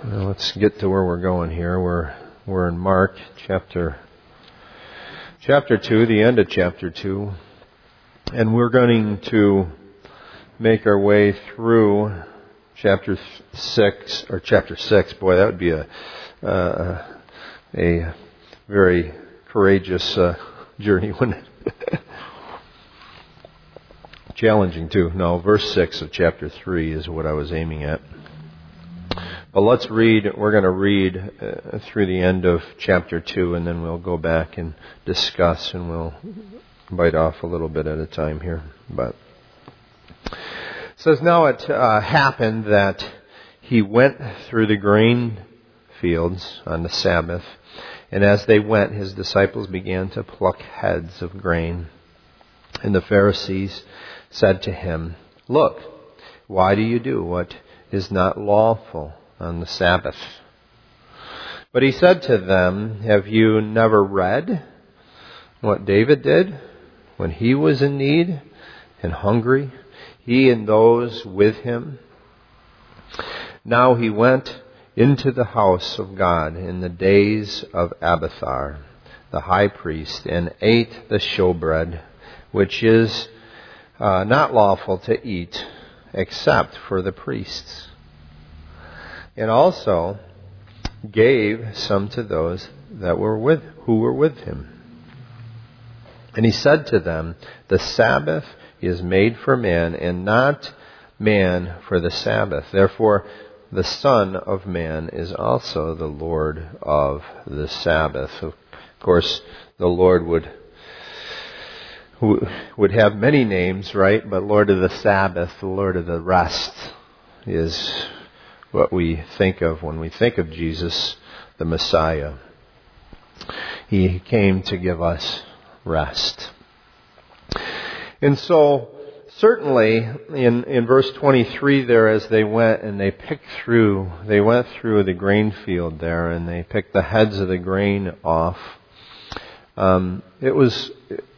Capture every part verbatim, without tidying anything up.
Now let's get to where we're going here. We're we're in Mark chapter chapter two, the end of chapter two, and we're going to make our way through chapter six or chapter six. Boy, that would be a uh, a very courageous uh, journey, wouldn't it? Challenging too. No, verse six of chapter three is what I was aiming at. But let's read, we're going to read uh, through the end of chapter two, and then we'll go back and discuss, and we'll bite off a little bit at a time here. But it says, now it uh, happened that he went through the grain fields on the Sabbath, and as they went, his disciples began to pluck heads of grain. And the Pharisees said to him, "Look, why do you do what is not lawful on the Sabbath?" But he said to them, "Have you never read what David did when he was in need and hungry, he and those with him? Now he went into the house of God in the days of Abiathar, the high priest, and ate the showbread, which is uh, not lawful to eat except for the priests, and also gave some to those that were with who were with him. And he said to them, the Sabbath is made for man, and not man for the Sabbath. Therefore, the Son of Man is also the Lord of the Sabbath." Of course, the Lord would would have many names, right? But Lord of the Sabbath, the Lord of the rest, is what we think of when we think of Jesus, the Messiah. He came to give us rest. And so, certainly, in, in verse twenty-three there, as they went and they picked through, they went through the grain field there and they picked the heads of the grain off. Um, it was...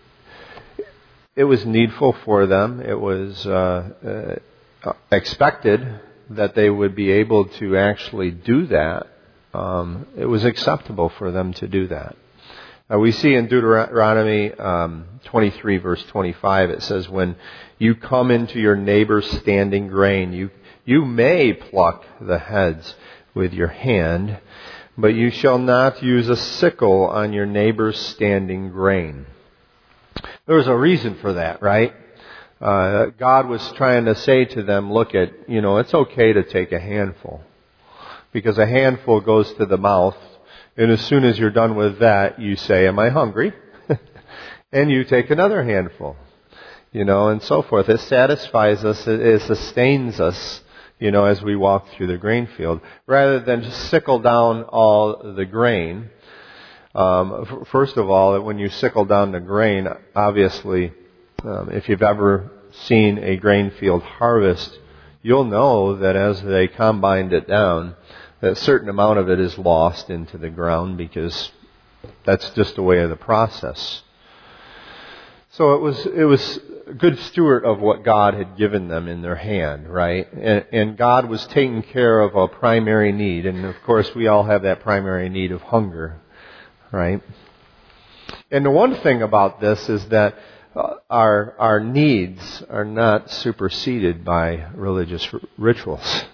It was needful for them. It was uh, uh, expected that they would be able to actually do that. Um, it was acceptable for them to do that. Uh, we see in Deuteronomy um, twenty-three, verse twenty-five, it says, "When you come into your neighbor's standing grain, you you may pluck the heads with your hand, but you shall not use a sickle on your neighbor's standing grain." There was a reason for that, right? Uh, God was trying to say to them, look at, you know, it's okay to take a handful. Because a handful goes to the mouth, and as soon as you're done with that, you say, "Am I hungry?" And you take another handful. You know, and so forth. It satisfies us, it sustains us, you know, as we walk through the grain field. Rather than just sickle down all the grain. Um, first of all, when you sickle down the grain, obviously, um, if you've ever seen a grain field harvest, you'll know that as they combined it down, that a certain amount of it is lost into the ground because that's just the way of the process. So it was it was a good steward of what God had given them in their hand, right? And, and God was taking care of a primary need, and of course we all have that primary need of hunger. Right? And the one thing about this is that uh, our our needs are not superseded by religious r- rituals.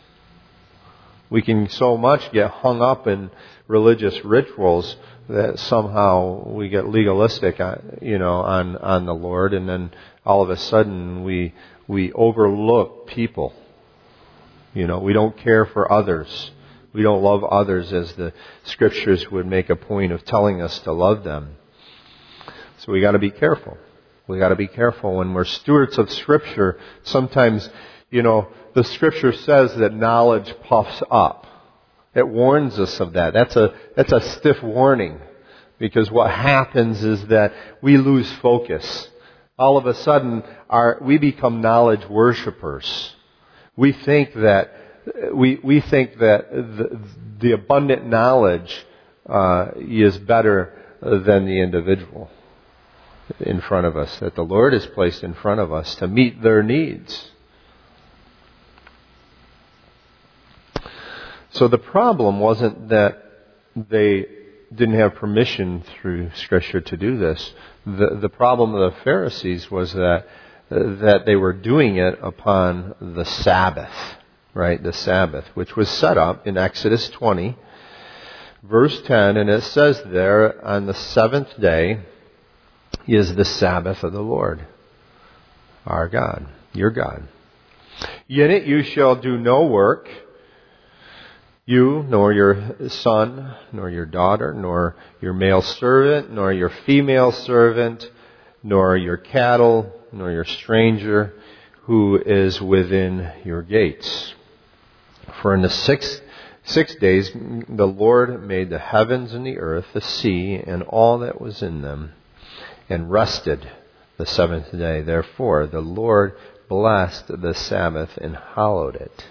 We can so much get hung up in religious rituals that somehow we get legalistic, you know, on, on the Lord, and then all of a sudden we we overlook people. You know, we don't care for others. We don't love others as the Scriptures would make a point of telling us to love them. So we got to be careful. We got to be careful when we're stewards of Scripture. Sometimes, you know, the Scripture says that knowledge puffs up. It warns us of that. That's a that's a stiff warning, because what happens is that we lose focus. All of a sudden, our we become knowledge worshipers. We think that. We we think that the, the abundant knowledge uh, is better than the individual in front of us, that the Lord has placed in front of us to meet their needs. So the problem wasn't that they didn't have permission through Scripture to do this. The, the problem of the Pharisees was that that they were doing it upon the Sabbath, right? The Sabbath, which was set up in Exodus twenty, verse ten, and it says there, on the seventh day is the Sabbath of the Lord, our God, your God. In it you shall do no work, you, nor your son, nor your daughter, nor your male servant, nor your female servant, nor your cattle, nor your stranger who is within your gates. For in the six, six days the Lord made the heavens and the earth, the sea, and all that was in them, and rested the seventh day. Therefore the Lord blessed the Sabbath and hallowed it.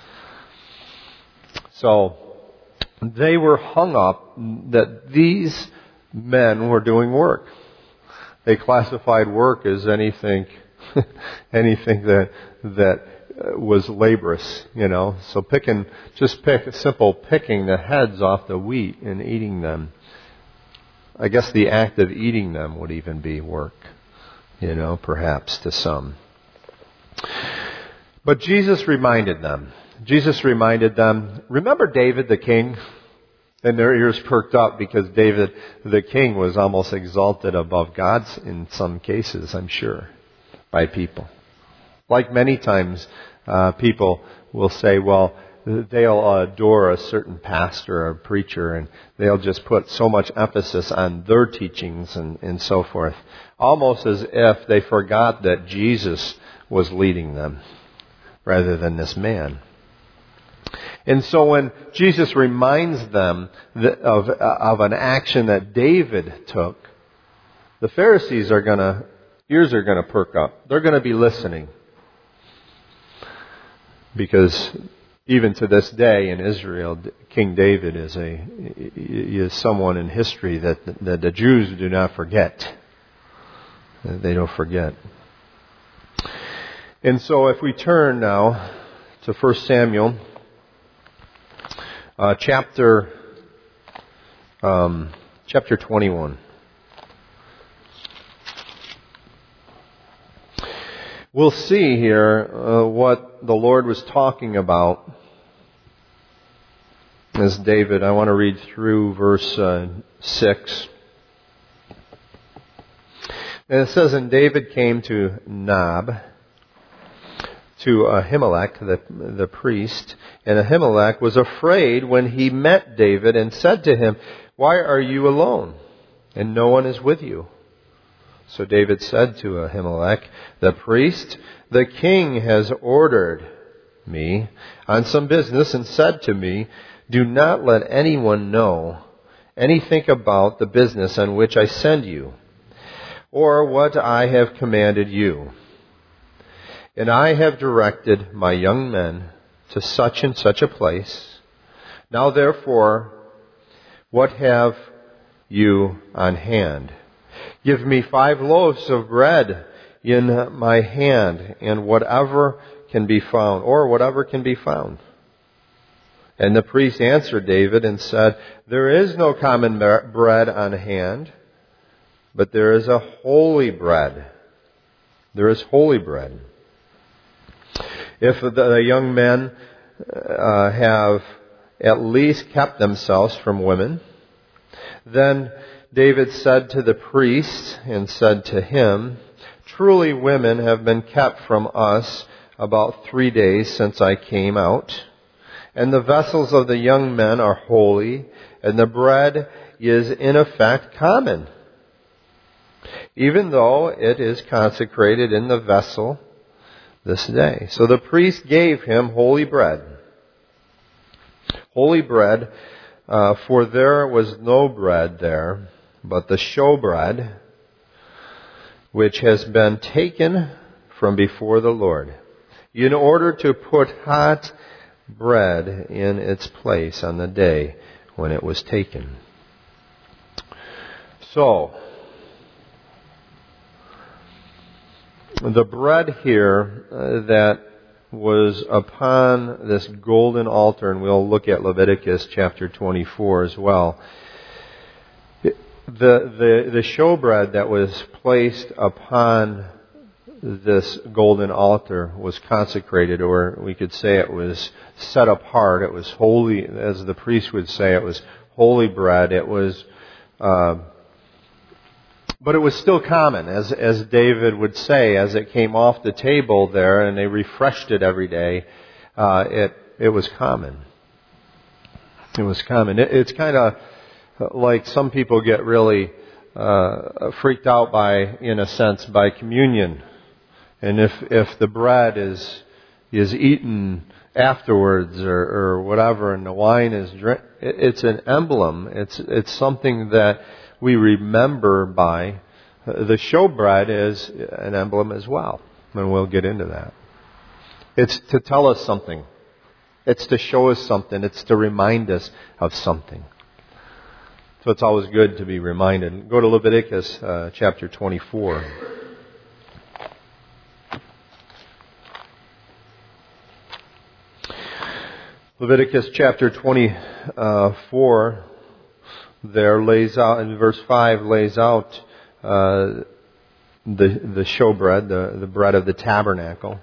So they were hung up that these men were doing work. They classified work as anything, anything that that was laborious, you know. So picking, just pick a simple picking the heads off the wheat and eating them. I guess the act of eating them would even be work, you know, perhaps to some. But Jesus reminded them. Jesus reminded them, remember David the king? And their ears perked up because David the king was almost exalted above God in some cases, I'm sure, by people. Like many times, uh, people will say, well, they'll adore a certain pastor or preacher and they'll just put so much emphasis on their teachings and, and so forth. Almost as if they forgot that Jesus was leading them rather than this man. And so when Jesus reminds them of, of an action that David took, the Pharisees are going to, ears are going to perk up. They're going to be listening. Because even to this day in Israel, King David is a is someone in history that, that the Jews do not forget. They don't forget. And so if we turn now to First Samuel, uh, chapter um, chapter twenty-one. We'll see here uh, what the Lord was talking about as David. I want to read through verse uh, six. And it says, and David came to Nob, to Ahimelech, the, the priest, and Ahimelech was afraid when he met David and said to him, why are you alone, and no one is with you? So David said to Ahimelech, the priest, the king has ordered me on some business and said to me, do not let anyone know anything about the business on which I send you, or what I have commanded you. And I have directed my young men to such and such a place. Now therefore, what have you on hand? Give me five loaves of bread in my hand, and whatever can be found, or whatever can be found. And the priest answered David and said, there is no common bread on hand, but there is a holy bread. There is holy bread. If the young men uh, have at least kept themselves from women, then David said to the priest and said to him, truly women have been kept from us about three days since I came out. And the vessels of the young men are holy, and the bread is in effect common, even though it is consecrated in the vessel this day. So the priest gave him holy bread. Holy bread, uh, for there was no bread there, but the showbread, which has been taken from before the Lord, in order to put hot bread in its place on the day when it was taken. So, the bread here uh, that was upon this golden altar, and we'll look at Leviticus chapter twenty-four as well. The, the, the showbread that was placed upon this golden altar was consecrated, or we could say it was set apart. It was holy, as the priest would say, it was holy bread. It was, uh, but it was still common, as as David would say, as it came off the table there, and they refreshed it every day. Uh, it it was common. It was common. It, it's kind of like some people get really uh, freaked out by, in a sense, by communion. And if if the bread is is eaten afterwards or, or whatever, and the wine is drink, it's an emblem. It's it's something that we remember by. The showbread is an emblem as well, and we'll get into that. It's to tell us something. It's to show us something. It's to remind us of something. So it's always good to be reminded. Go to Leviticus uh, chapter twenty-four. Leviticus chapter twenty-four there lays out, in verse five, lays out uh, the the showbread, the, the bread of the tabernacle.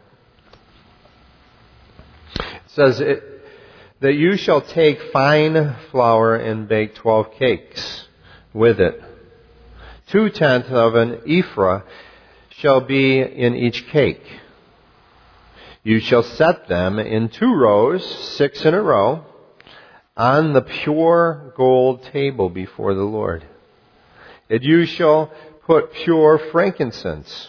It says it, that you shall take fine flour and bake twelve cakes with it. Two-tenths of an ephah shall be in each cake. You shall set them in two rows, six in a row, on the pure gold table before the Lord. And you shall put pure frankincense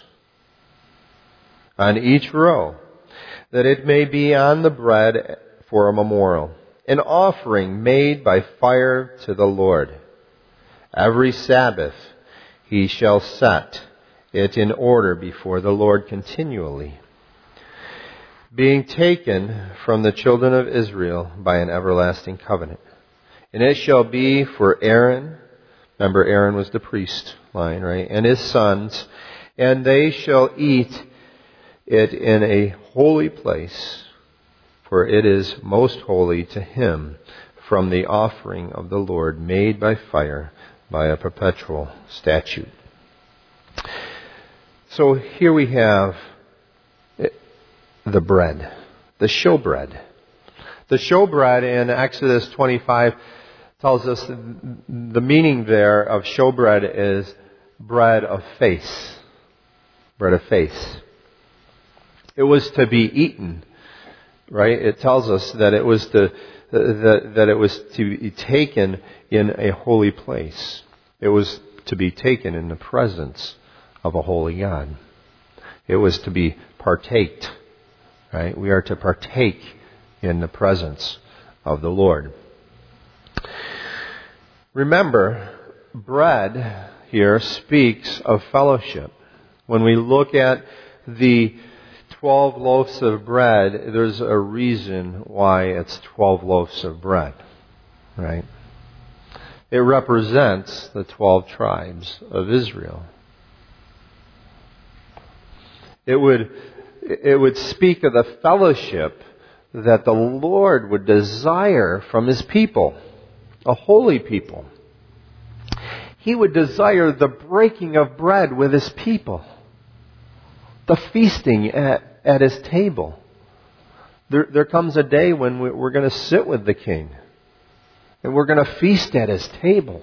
on each row, that it may be on the bread for a memorial, an offering made by fire to the Lord. Every Sabbath he shall set it in order before the Lord continually, being taken from the children of Israel by an everlasting covenant. And it shall be for Aaron, remember Aaron was the priest line, right? And his sons, and they shall eat it in a holy place, for it is most holy to him, from the offering of the Lord made by fire, by a perpetual statute. So here we have the bread, the showbread. The showbread in Exodus twenty-five tells us the meaning there of showbread is bread of face. Bread of face. It was to be eaten, right? It tells us that it was to that, that it was to be taken in a holy place. It was to be taken in the presence of a holy God. It was to be partaked. Right? We are to partake in the presence of the Lord. Remember, bread here speaks of fellowship. When we look at the twelve loaves of bread, there's a reason why it's twelve loaves of bread. Right? It represents the twelve tribes of Israel. It would It would speak of the fellowship that the Lord would desire from His people, a holy people. He would desire the breaking of bread with His people, the feasting at, at His table. There, there comes a day when we're going to sit with the King, and we're going to feast at His table.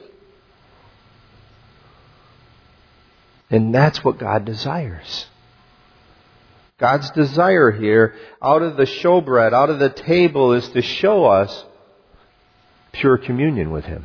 And that's what God desires. God's desire here, out of the showbread, out of the table, is to show us pure communion with Him.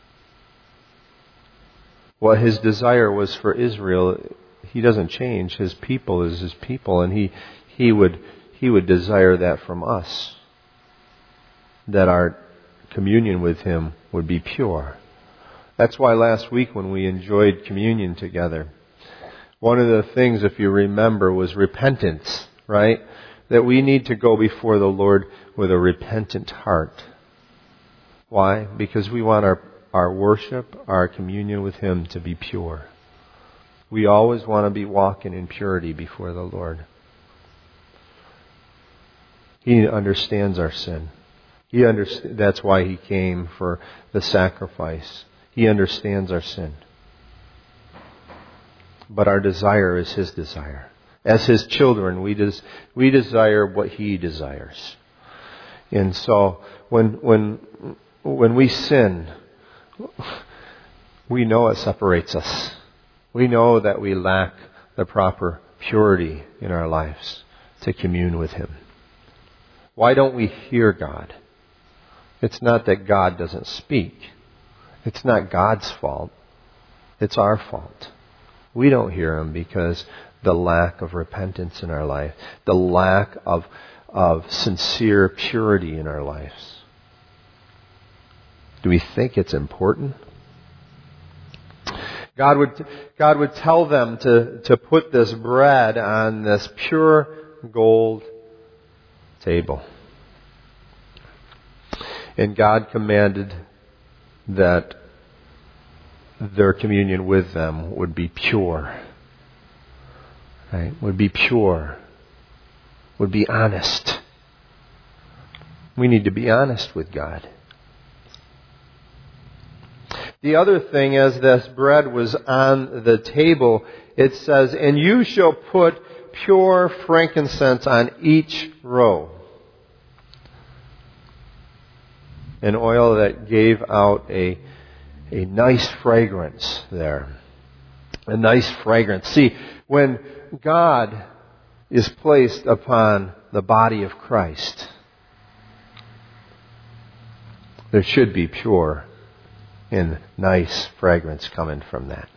What His desire was for Israel, He doesn't change. His people is His people, and He He would He would desire that from us, that our communion with Him would be pure. That's why last week when we enjoyed communion together, one of the things, if you remember, was repentance, right? That we need to go before the Lord with a repentant heart. Why? Because we want our, our worship, our communion with Him to be pure. We always want to be walking in purity before the Lord. He understands our sin. He underst- that's why He came for the sacrifice. He understands our sin. But our desire is His desire. As His children, we des- we desire what He desires. And so when when when we sin, we know it separates us. We know that we lack the proper purity in our lives to commune with Him. Why don't we hear God? It's not that God doesn't speak. It's not God's fault. It's our fault. We don't hear Him because the lack of repentance in our life, the lack of, of sincere purity in our lives. Do we think it's important? God would, God would tell them to, to put this bread on this pure gold table. And God commanded that their communion with them would be pure. Right? Would be pure. Would be honest. We need to be honest with God. The other thing, as this bread was on the table, it says, "And you shall put pure frankincense on each row." An oil that gave out a, a nice fragrance there. A nice fragrance. See, when God is placed upon the body of Christ, there should be pure and nice fragrance coming from that.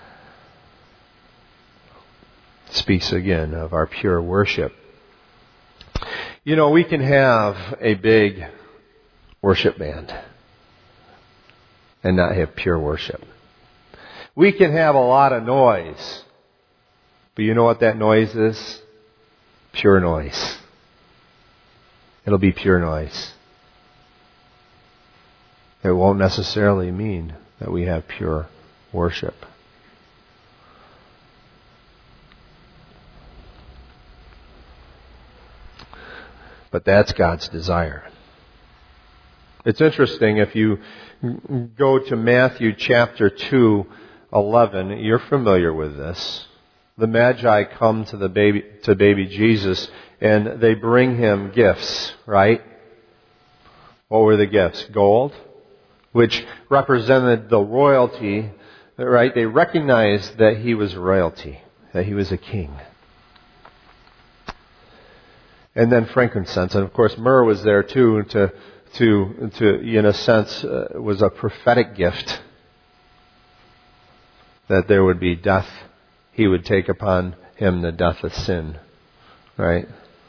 It speaks again of our pure worship. You know, we can have a big worship band and not have pure worship. We can have a lot of noise, but you know what that noise is? Pure noise. It'll be pure noise. It won't necessarily mean that we have pure worship. But that's God's desire. It's interesting, if you go to Matthew chapter two, eleven, you're familiar with this. The Magi come to the baby, to baby Jesus, and they bring Him gifts, right? What were the gifts? Gold, which represented the royalty, right? They recognized that He was royalty, that He was a king. And then frankincense, and of course myrrh was there too, to, to, to in a sense, uh, was a prophetic gift that there would be death. He would take upon Him the death of sin, right?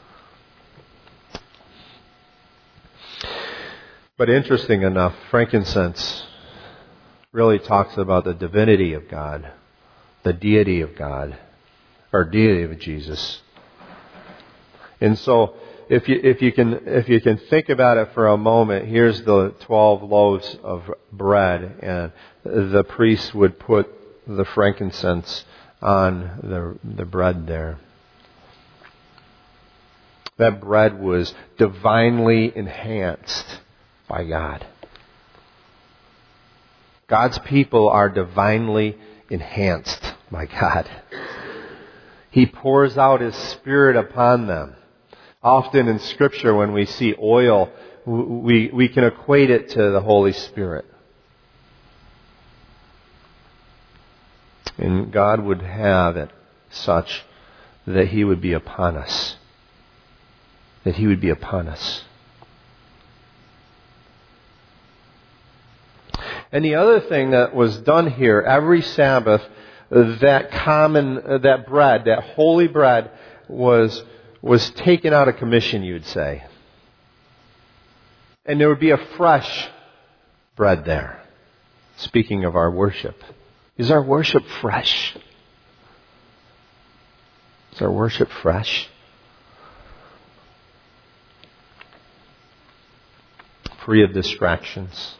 But interesting enough, frankincense really talks about the divinity of God, the deity of God, or deity of Jesus. And so, if you if you can if you can think about it for a moment, here's the twelve loaves of bread, and the priest would put the frankincense on the the bread there. That bread was divinely enhanced by God. God's people are divinely enhanced by God. He pours out His Spirit upon them. Often in Scripture, when we see oil, we, we can equate it to the Holy Spirit. And God would have it such that He would be upon us. That He would be upon us. And the other thing that was done here, every Sabbath, that common, that bread, that holy bread was, was taken out of commission, you'd say. And there would be a fresh bread there. Speaking of our worship. Is our worship fresh? Is our worship fresh? Free of distractions.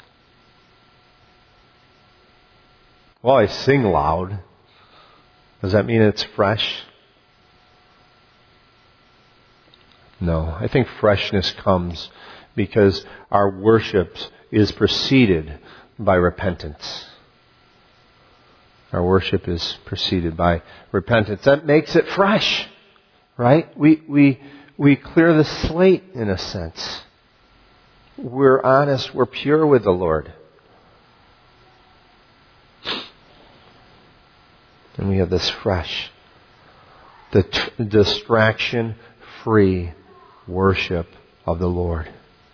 Well, I sing loud. Does that mean it's fresh? No, I think freshness comes because our worship is preceded by repentance. Our worship is preceded by repentance. That makes it fresh, right? We we we clear the slate in a sense. We're honest, we're pure with the Lord. And we have this fresh, the t- distraction-free worship of the Lord.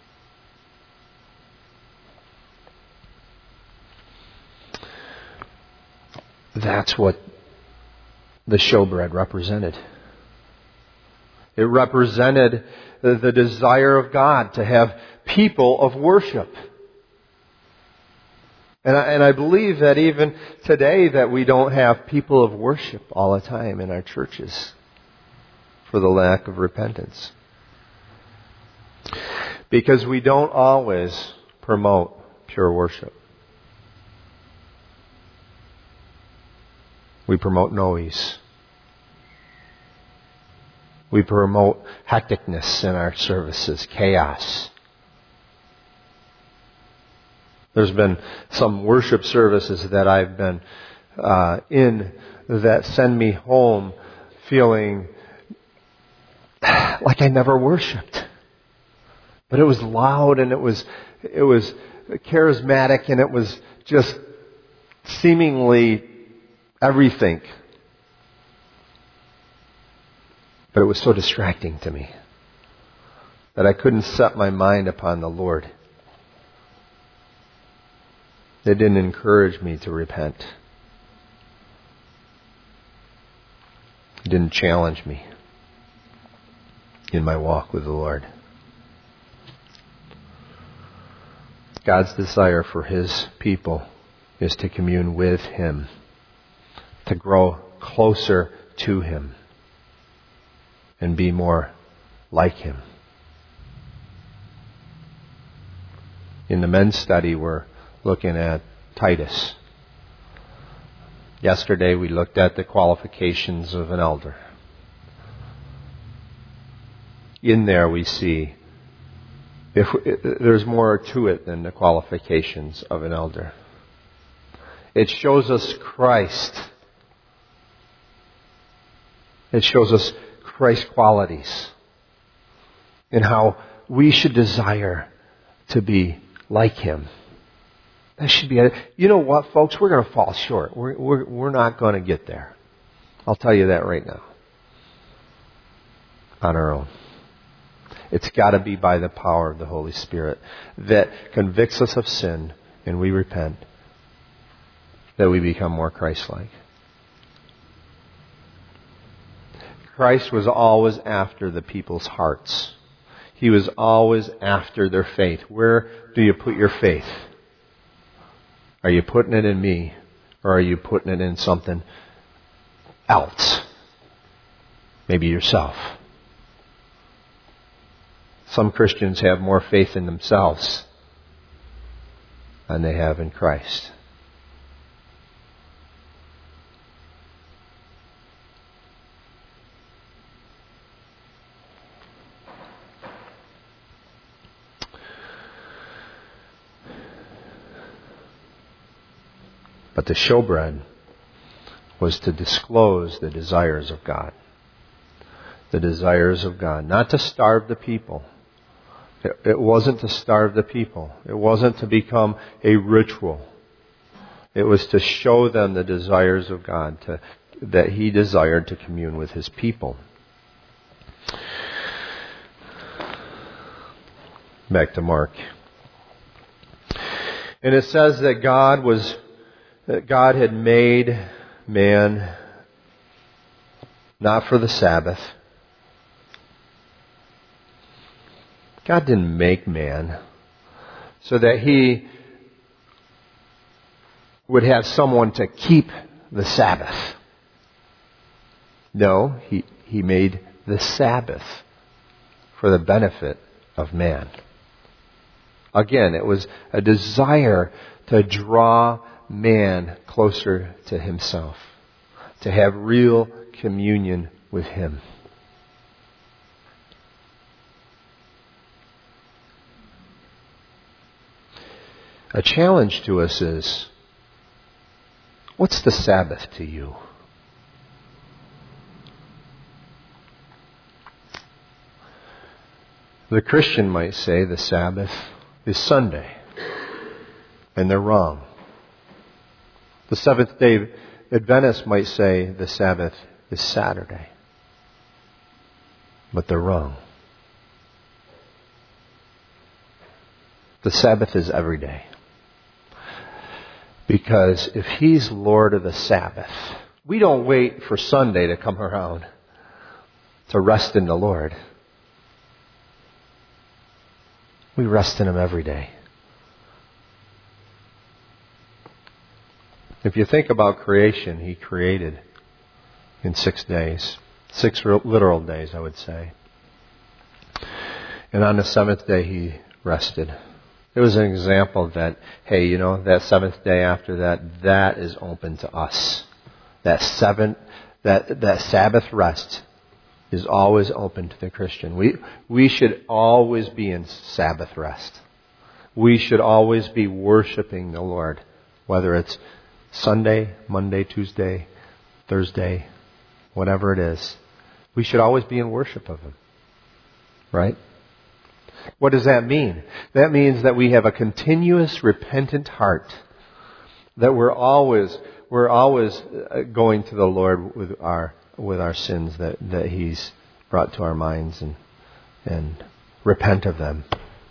That's what the showbread represented. It represented the desire of God to have people of worship. And I, and I believe that even today that we don't have people of worship all the time in our churches for the lack of repentance. Because we don't always promote pure worship. We promote noise. We promote hecticness in our services, chaos. There's been some worship services that I've been uh, in that send me home feeling like I never worshipped. But it was loud and it was it was charismatic and it was just seemingly everything. But it was so distracting to me that I couldn't set my mind upon the Lord. They didn't encourage me to repent. It didn't challenge me in my walk with the Lord. God's desire for His people is to commune with Him, to grow closer to Him, and be more like Him. In the men's study, we're looking at Titus. Yesterday we looked at the qualifications of an elder. In there we see if there's more to it than the qualifications of an elder. It shows us Christ. It shows us Christ's qualities and how we should desire to be like Him. That should be it. You know what, folks? We're going to fall short. We're, we're, we're not going to get there. I'll tell you that right now. On our own. It's got to be by the power of the Holy Spirit that convicts us of sin and we repent, that we become more Christ-like. Christ was always after the people's hearts. He was always after their faith. Where do you put your faith? Are you putting it in me, or are you putting it in something else? Maybe yourself. Some Christians have more faith in themselves than they have in Christ. But the showbread was to disclose the desires of God. The desires of God. Not to starve the people. It, it wasn't to starve the people. It wasn't to become a ritual. It was to show them the desires of God, to, that He desired to commune with His people. Back to Mark. And it says that God was that God had made man not for the Sabbath. God didn't make man so that He would have someone to keep the Sabbath. No, He, he made the Sabbath for the benefit of man. Again, it was a desire to draw man closer to Himself, to have real communion with Him. A challenge to us is, what's the Sabbath to you? The Christian might say the Sabbath is Sunday, and they're wrong. The Seventh-day Adventist might say the Sabbath is Saturday, but they're wrong. The Sabbath is every day. Because if He's Lord of the Sabbath, we don't wait for Sunday to come around to rest in the Lord. We rest in Him every day. If you think about creation, He created in six days. Six literal days, I would say. And on the seventh day, He rested. It was an example that, hey, you know, that seventh day after that, that is open to us. That seventh, that that Sabbath rest is always open to the Christian. We we should always be in Sabbath rest. We should always be worshiping the Lord, whether it's Sunday, Monday, Tuesday, Thursday, whatever it is. We should always be in worship of Him. Right? What does that mean? That means that we have a continuous repentant heart. That we're always we're always going to the Lord with our with our sins that, that He's brought to our minds and and repent of them.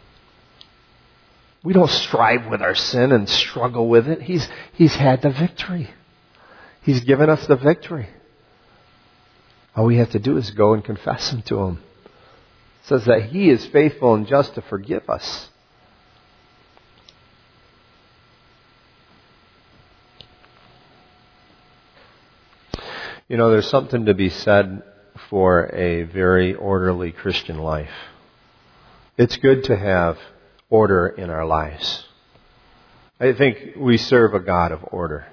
We don't strive with our sin and struggle with it. He's He's had the victory. He's given us the victory. All we have to do is go and confess Him to Him. It says that He is faithful and just to forgive us. You know, there's something to be said for a very orderly Christian life. It's good to have order in our lives. I think we serve a God of order.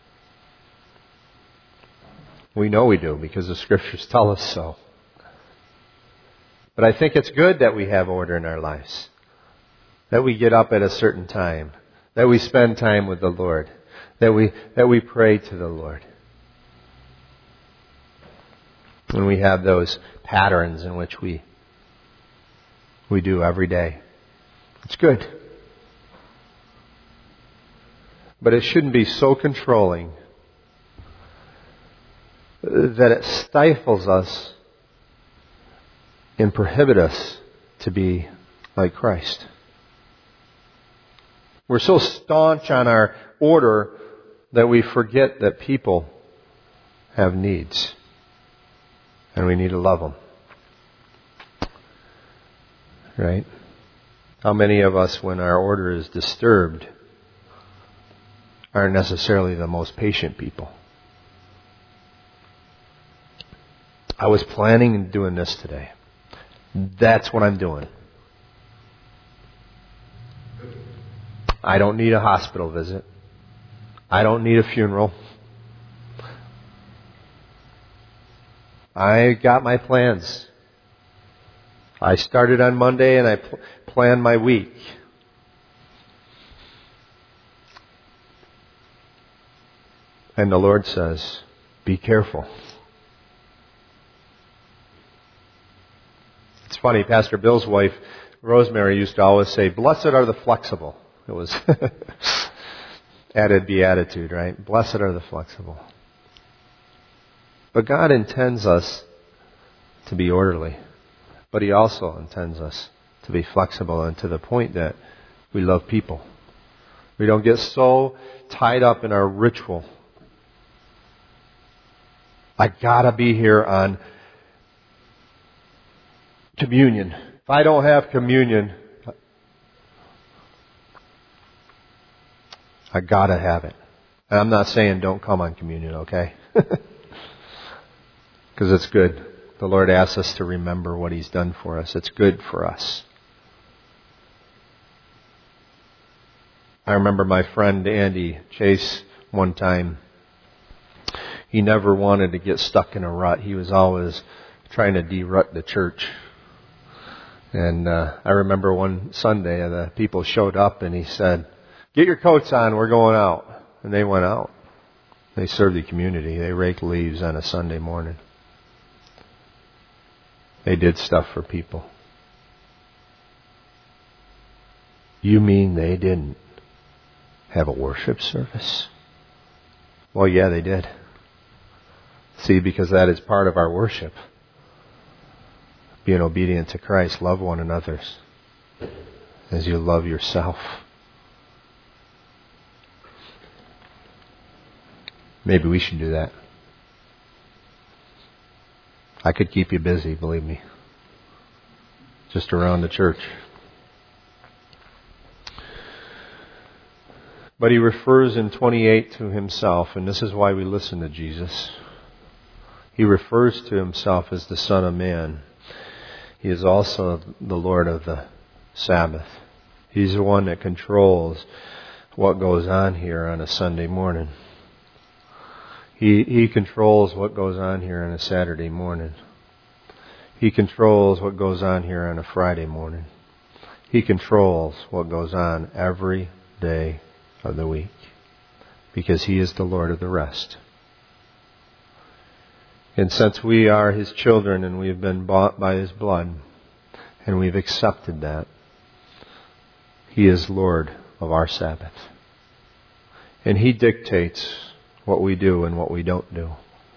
We know we do because the Scriptures tell us so. But I think it's good that we have order in our lives. That we get up at a certain time. That we spend time with the Lord. That we that we pray to the Lord. And we have those patterns in which we we do every day. It's good. But it shouldn't be so controlling that it stifles us and prohibit us to be like Christ. We're so staunch on our order that we forget that people have needs. And we need to love them. Right? How many of us, when our order is disturbed, aren't necessarily the most patient people? I was planning on doing this today. That's what I'm doing. I don't need a hospital visit. I don't need a funeral. I got my plans. I started on Monday and I pl- planned my week. And the Lord says, be careful. It's funny, Pastor Bill's wife, Rosemary, used to always say, blessed are the flexible. It was added beatitude, right? Blessed are the flexible. But God intends us to be orderly. But He also intends us to be flexible, and to the point that we love people. We don't get so tied up in our ritual. I gotta be here on communion. If I don't have communion, I gotta have it. And I'm not saying don't come on communion, okay? Because it's good. The Lord asks us to remember what He's done for us. It's good for us. I remember my friend Andy Chase one time. He never wanted to get stuck in a rut. He was always trying to de-rut the church. And uh, I remember one Sunday the people showed up and he said, Get your coats on, we're going out. And they went out. They served the community. They raked leaves on a Sunday morning. They did stuff for people. You mean they didn't have a worship service? Well, yeah, they did. See, because that is part of our worship. Being obedient to Christ, love one another as you love yourself. Maybe we should do that. I could keep you busy, believe me. Just around the church. But he refers in twenty-eight to himself, and this is why we listen to Jesus. He refers to himself as the Son of Man. He is also the Lord of the Sabbath. He's the one that controls what goes on here on a Sunday morning. He, he controls what goes on here on a Saturday morning. He controls what goes on here on a Friday morning. He controls what goes on every day of the week. Because He is the Lord of the rest. And since we are His children and we have been bought by His blood, and we've accepted that, He is Lord of our Sabbath. And He dictates what we do and what we don't do.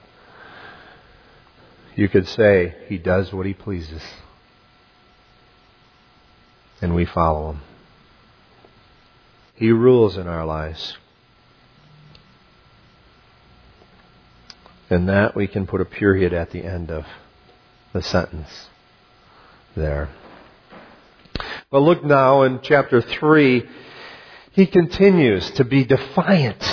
You could say He does what He pleases. And we follow Him. He rules in our lives. And that we can put a period at the end of the sentence there. But look now in chapter three, He continues to be defiant.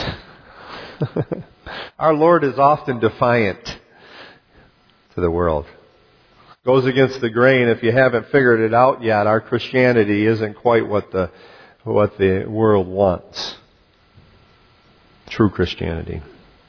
Our Lord is often defiant to the world. Goes against the grain. If you haven't figured it out yet, our Christianity isn't quite what the what the world wants. True Christianity.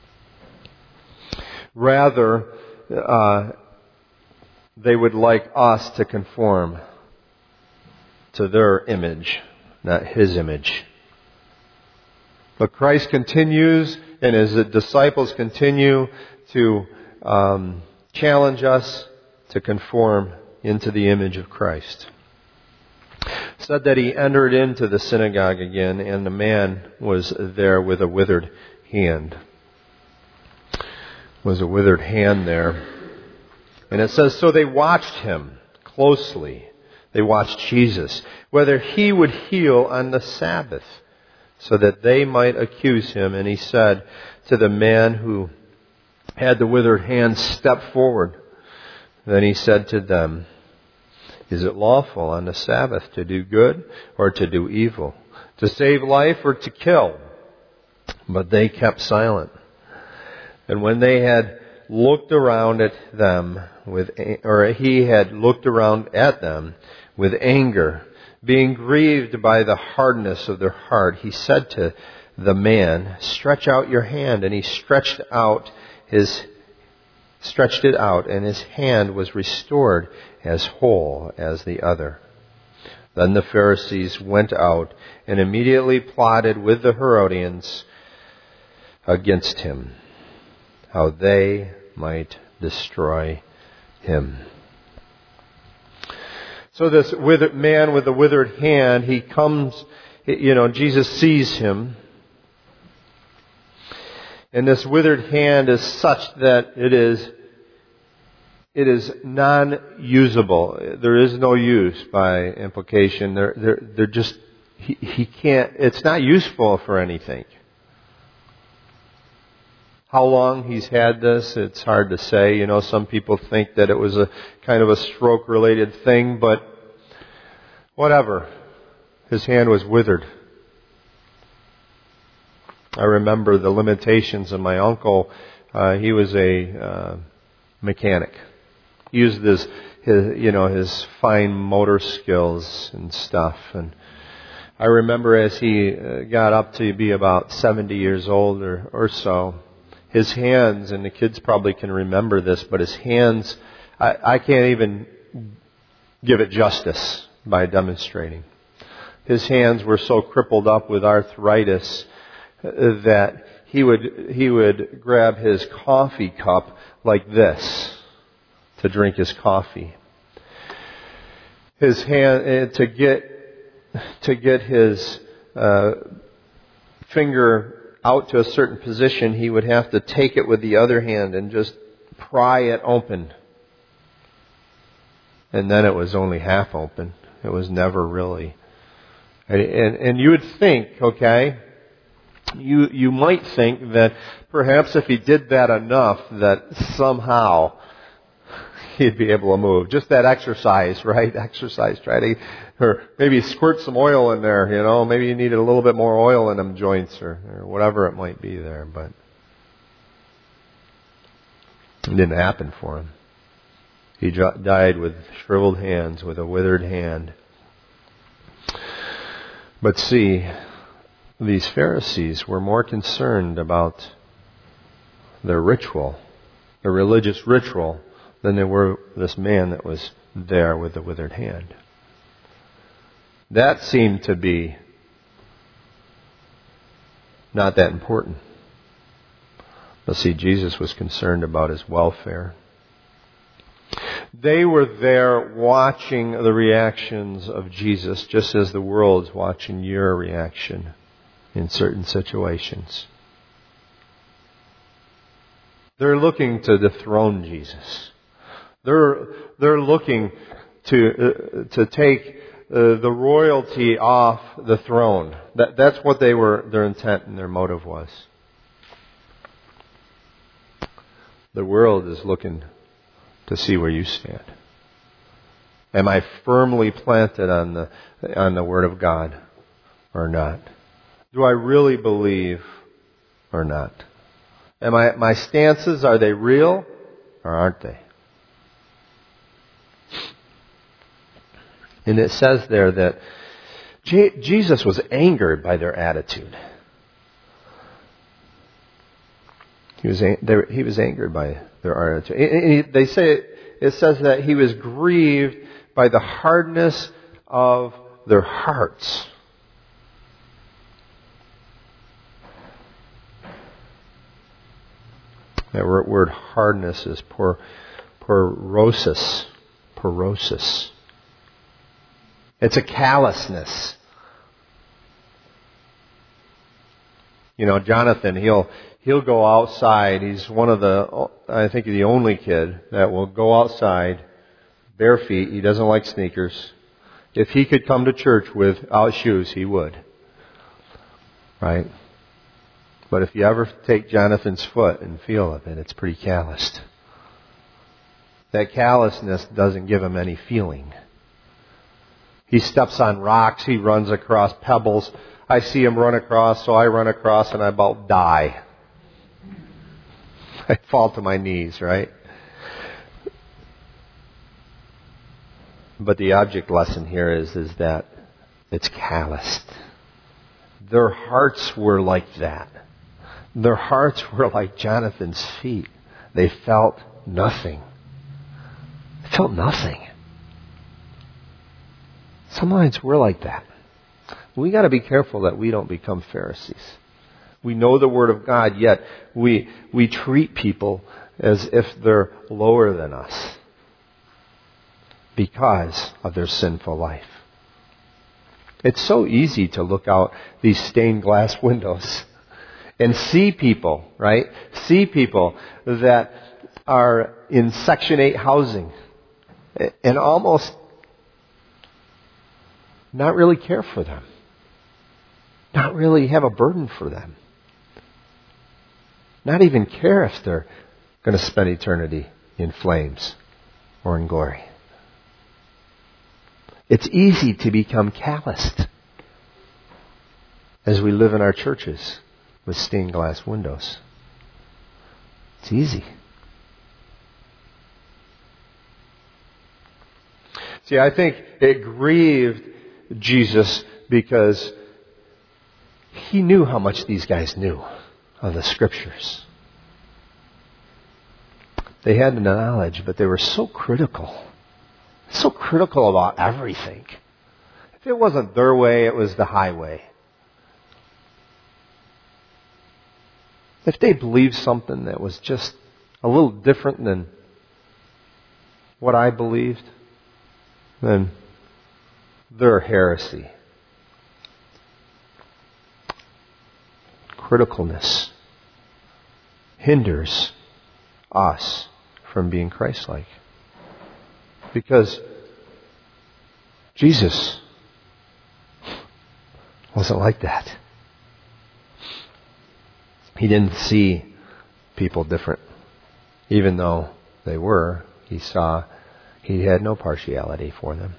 Rather, uh, they would like us to conform to their image, not His image. But Christ continues, and His disciples continue to um, challenge us to conform into the image of Christ. It said that He entered into the synagogue again, and the man was there with a withered hand. Was a withered hand there. And it says, so they watched Him closely. They watched Jesus, whether He would heal on the Sabbath, so that they might accuse Him. And He said to the man who had the withered hand, step forward. Then He said to them, is it lawful on the Sabbath to do good or to do evil, to save life or to kill? But they kept silent. And when they had looked around at them with, or He had looked around at them with anger, being grieved by the hardness of their heart, He said to the man, stretch out your hand. And he stretched out his, stretched it out, and his hand was restored as whole as the other. Then the Pharisees went out and immediately plotted with the Herodians against Him, how they might destroy Him. So this withered man with the withered hand, he comes, you know, Jesus sees him. And this withered hand is such that it is it is non-usable. There is no use by implication. They're, they're, they're just, he, he can't, it's not useful for anything. How long he's had this, it's hard to say. You know, some people think that it was a kind of a stroke-related thing, but whatever. His hand was withered. I remember the limitations of my uncle. Uh, he was a uh, mechanic. He used his, his, you know, his fine motor skills and stuff. And I remember as he uh, got up to be about seventy years old or, or so, his hands, and the kids probably can remember this, but his hands, I, I can't even give it justice by demonstrating. His hands were so crippled up with arthritis that he would he would grab his coffee cup like this to drink his coffee. His hand to get to get his uh, finger out to a certain position, he would have to take it with the other hand and just pry it open. And then it was only half open. It was never really. And, and, and you would think, okay, you you might think that perhaps if he did that enough, that somehow he'd be able to move. Just that exercise, right? Exercise. Try to, or maybe squirt some oil in there, you know. Maybe you needed a little bit more oil in them joints or, or whatever it might be there. But it didn't happen for him. He died with shriveled hands, with a withered hand. But see, these Pharisees were more concerned about their ritual, their religious ritual, than they were this man that was there with the withered hand. That seemed to be not that important. But see, Jesus was concerned about his welfare. They were there watching the reactions of Jesus, just as the world's watching your reaction in certain situations. They're looking to dethrone Jesus. They're they're looking to uh, to take uh, the royalty off the throne. That that's what they were. Their intent and their motive was. The world is looking to see where you stand. Am I firmly planted on the on the Word of God or not? Do I really believe or not? Am I my stances, are they real or aren't they? And it says there that Je- Jesus was angered by their attitude. He was they, he was angered by their attitude. And he, they say it, it says that he was grieved by the hardness of their hearts. That word hardness is por, porosis. Porosis. It's a callousness. You know, Jonathan, he'll he'll go outside. He's one of the, I think, the only kid that will go outside bare feet. He doesn't like sneakers. If he could come to church without shoes, he would. Right? But if you ever take Jonathan's foot and feel of it, it's pretty calloused. That callousness doesn't give him any feeling. He steps on rocks. He runs across pebbles. I see him run across, so I run across and I about die. I fall to my knees, right? But the object lesson here is, is that it's calloused. Their hearts were like that. Their hearts were like Jonathan's feet. They felt nothing. They felt nothing. Sometimes we're like that. We got to be careful that we don't become Pharisees. We know the Word of God, yet we we treat people as if they're lower than us because of their sinful life. It's so easy to look out these stained glass windows and see people, right? See people that are in Section eight housing and almost not really care for them. Not really have a burden for them. Not even care if they're going to spend eternity in flames or in glory. It's easy to become calloused as we live in our churches with stained glass windows. It's easy. See, I think it grieved Jesus because he knew how much these guys knew of the Scriptures. They had the knowledge, but they were so critical. So critical about everything. If it wasn't their way, it was the highway. If they believed something that was just a little different than what I believed, then they're heresy. Criticalness hinders us from being Christ-like. Because Jesus wasn't like that. He didn't see people different. Even though they were, he saw he had no partiality for them.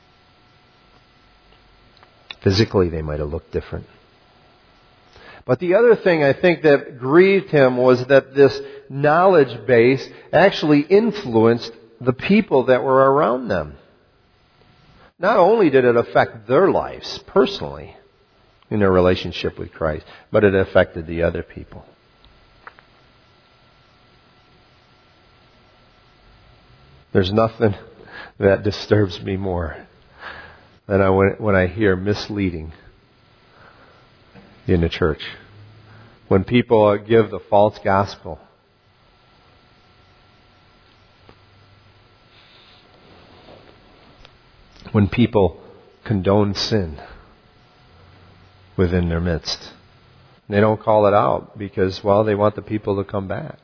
Physically, they might have looked different. But the other thing I think that grieved him was that this knowledge base actually influenced the people that were around them. Not only did it affect their lives personally in their relationship with Christ, but it affected the other people. There's nothing that disturbs me more than I, when I hear misleading in the church. When people give the false gospel. When people condone sin within their midst. They don't call it out because, well, they want the people to come back.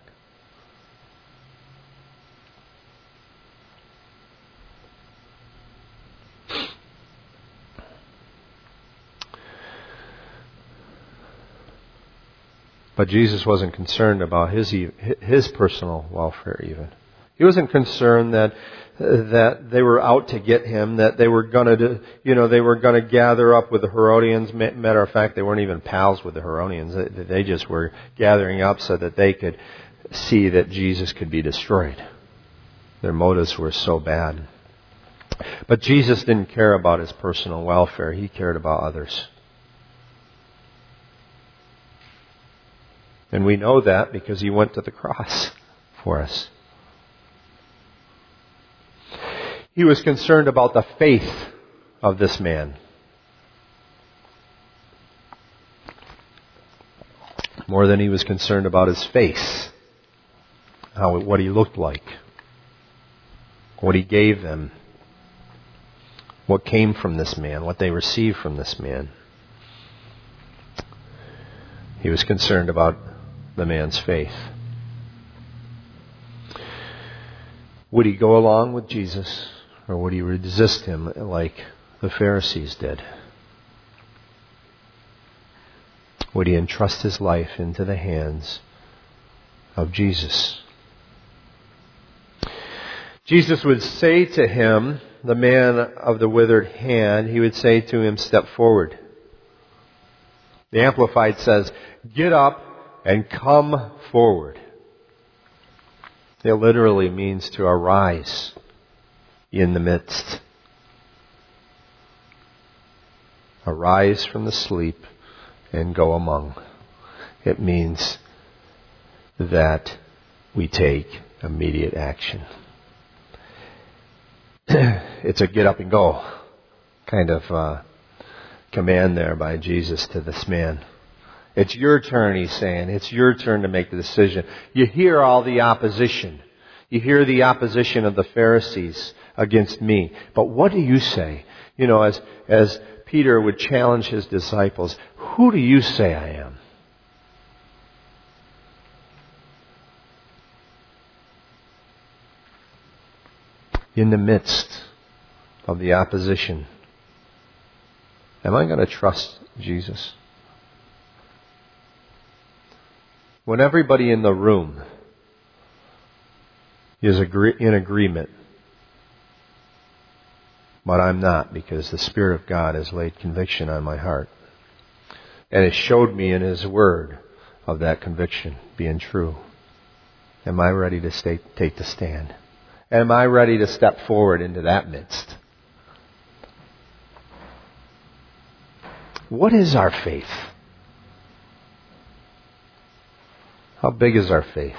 But Jesus wasn't concerned about his his personal welfare even. He wasn't concerned that that they were out to get him, that they were going to, you know, they were going to gather up with the Herodians. Matter of fact, they weren't even pals with the Herodians. They, they just were gathering up so that they could see that Jesus could be destroyed. Their motives were so bad. But Jesus didn't care about his personal welfare. He cared about others. And we know that because he went to the cross for us. He was concerned about the faith of this man. More than he was concerned about his face. How, what he looked like. What he gave them. What came from this man. What they received from this man. He was concerned about the man's faith. Would he go along with Jesus, or would he resist him like the Pharisees did? Would he entrust his life into the hands of Jesus? Jesus would say to him, the man of the withered hand, he would say to him, step forward. The Amplified says, get up and come forward. It literally means to arise in the midst. Arise from the sleep and go among. It means that we take immediate action. It's a get up and go kind of uh, command there by Jesus to this man. It's your turn, he's saying. It's your turn to make the decision. You hear all the opposition. You hear the opposition of the Pharisees against me. But what do you say? You know, as, as Peter would challenge his disciples, who do you say I am? In the midst of the opposition, am I going to trust Jesus? When everybody in the room is agree- in agreement, but I'm not, because the Spirit of God has laid conviction on my heart. And it showed me in His Word of that conviction being true. Am I ready to stay, take the stand? Am I ready to step forward into that midst? What is our faith? How big is our faith?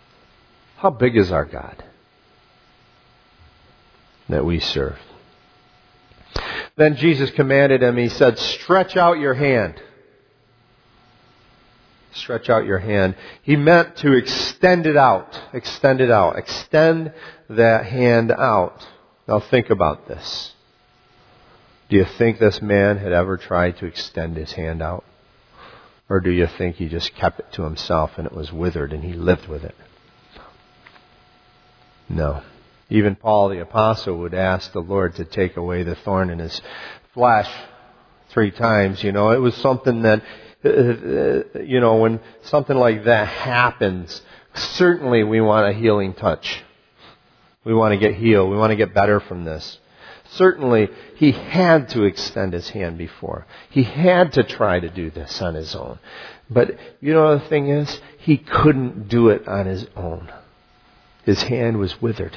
How big is our God that we serve? Then Jesus commanded him, he said, stretch out your hand. Stretch out your hand. He meant to extend it out. Extend it out. Extend that hand out. Now think about this. Do you think this man had ever tried to extend his hand out? Or do you think he just kept it to himself and it was withered and he lived with it? No. Even Paul the Apostle would ask the Lord to take away the thorn in his flesh three times. You know, it was something that, uh, you know, when something like that happens, certainly we want a healing touch. We want to get healed. We want to get better from this. Certainly, he had to extend his hand before. He had to try to do this on his own. But you know the thing is, he couldn't do it on his own. His hand was withered.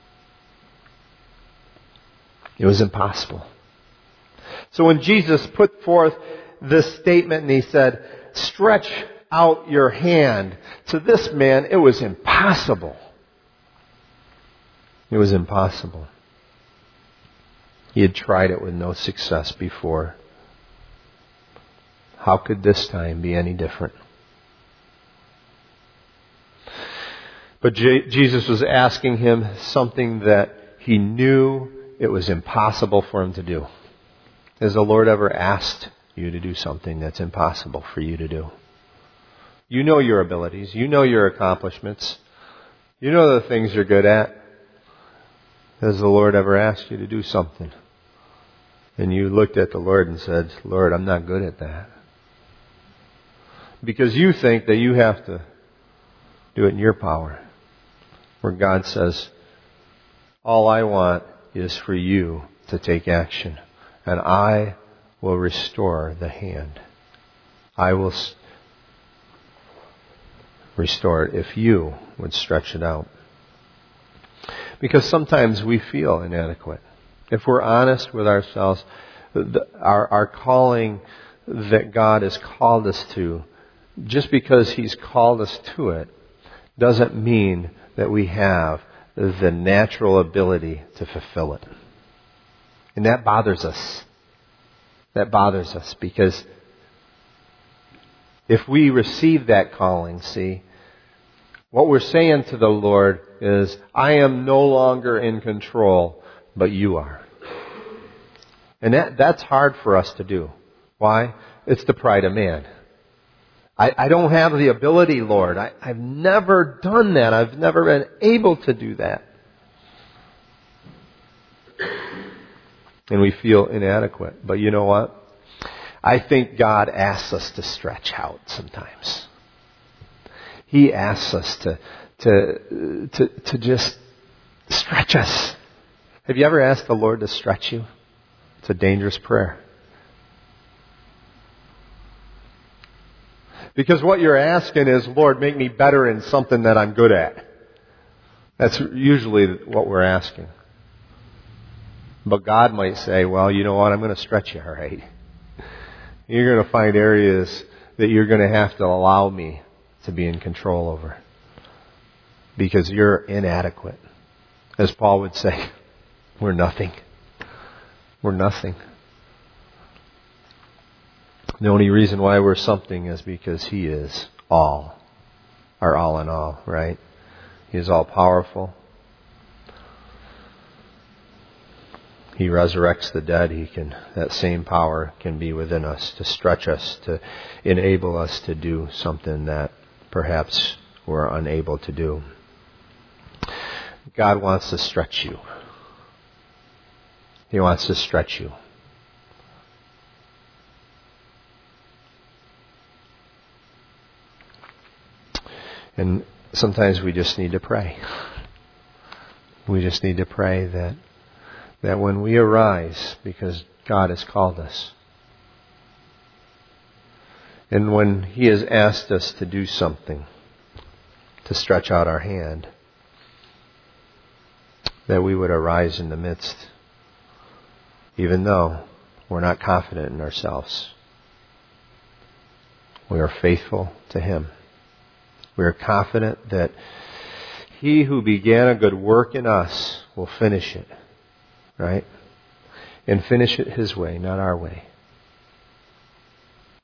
It was impossible. So when Jesus put forth this statement and he said, stretch out your hand, to this man it was impossible. It was impossible. He had tried it with no success before. How could this time be any different? But J- Jesus was asking him something that he knew it was impossible for him to do. Has the Lord ever asked you to do something that's impossible for you to do? You know your abilities. You know your accomplishments. You know the things you're good at. Has the Lord ever asked you to do something? And you looked at the Lord and said, Lord, I'm not good at that. Because you think that you have to do it in your power. Where God says, all I want is for you to take action. And I will restore the hand. I will restore it if you would stretch it out. Because sometimes we feel inadequate. If we're honest with ourselves, the, our, our calling that God has called us to, just because He's called us to it, doesn't mean that we have the natural ability to fulfill it. And that bothers us. That bothers us because if we receive that calling, see, what we're saying to the Lord is, I am no longer in control, but you are. And that, that's hard for us to do. Why? It's the pride of man. I, I don't have the ability, Lord. I, I've never done that. I've never been able to do that. And we feel inadequate. But you know what? I think God asks us to stretch out sometimes. He asks us to to to to just stretch us. Have you ever asked the Lord to stretch you? It's a dangerous prayer. Because what you're asking is, Lord, make me better in something that I'm good at. That's usually what we're asking. But God might say, well, you know what, I'm going to stretch you, all right. You're going to find areas that you're going to have to allow me to be in control over. Because you're inadequate. As Paul would say, we're nothing. We're nothing. The only reason why we're something is because He is all. Our all in all, right? He is all powerful. He resurrects the dead. He can, that same power can be within us to stretch us, to enable us to do something that perhaps we're unable to do. God wants to stretch you. He wants to stretch you. And sometimes we just need to pray. We just need to pray that that when we arise, because God has called us, and when He has asked us to do something, to stretch out our hand, that we would arise in the midst, even though we're not confident in ourselves. We are faithful to Him. We are confident that He who began a good work in us will finish it. Right? and finish it His way, not our way.